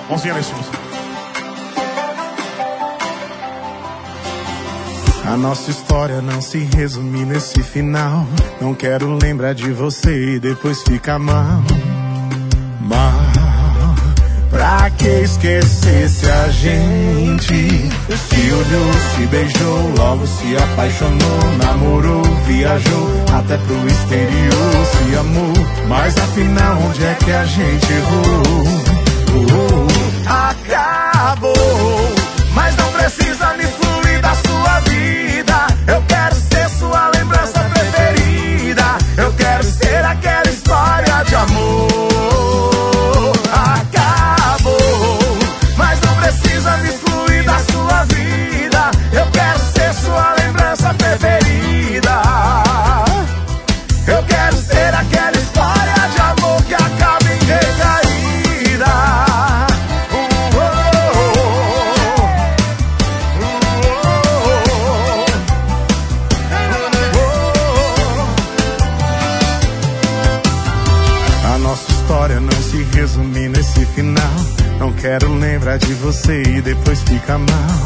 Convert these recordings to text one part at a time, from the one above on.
Mãozinha lá em cima. A nossa história não se resume nesse final. Não quero lembrar de você e depois ficar mal. Pra que esquecer se a gente se olhou, se beijou, logo se apaixonou, namorou, viajou até pro exterior, se amou. Mas afinal onde é que a gente errou? Acabou, mas não precisa me excluir da sua vida. Eu quero ser sua lembrança preferida. Eu quero ser aquela história de amor. Precisa me excluir da sua vida. Eu quero ser sua lembrança preferida. Eu quero ser aquela história de amor que acaba em recaída. A nossa história não se resume nesse final. Não quero lembrar de você e depois fica mal.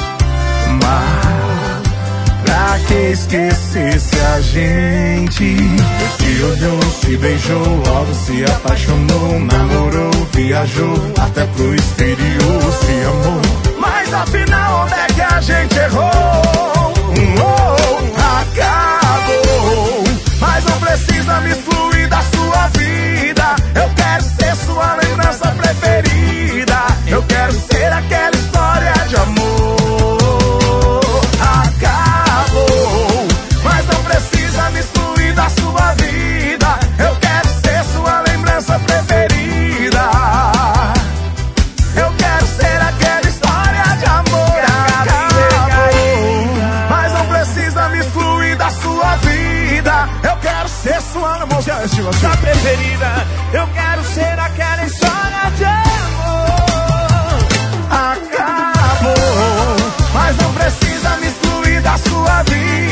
Pra que esquecer se a gente se olhou, se beijou, logo se apaixonou, namorou, viajou até pro exterior, se amou. Mas afinal onde é que a gente errou? Acabou, mas não precisa me excluir da sua vida. Eu quero ser sua lembrança preferida. Eu quero ser aquela história de amor. Acabou, mas não precisa me excluir da sua vida. Eu quero ser sua lembrança preferida. Eu quero ser aquela história de amor. Acabou, mas não precisa me excluir da sua vida. Eu quero ser sua lembrança preferida. Eu quero ser aquela história de amor. Acabou, mas não precisa me excluir da sua vida.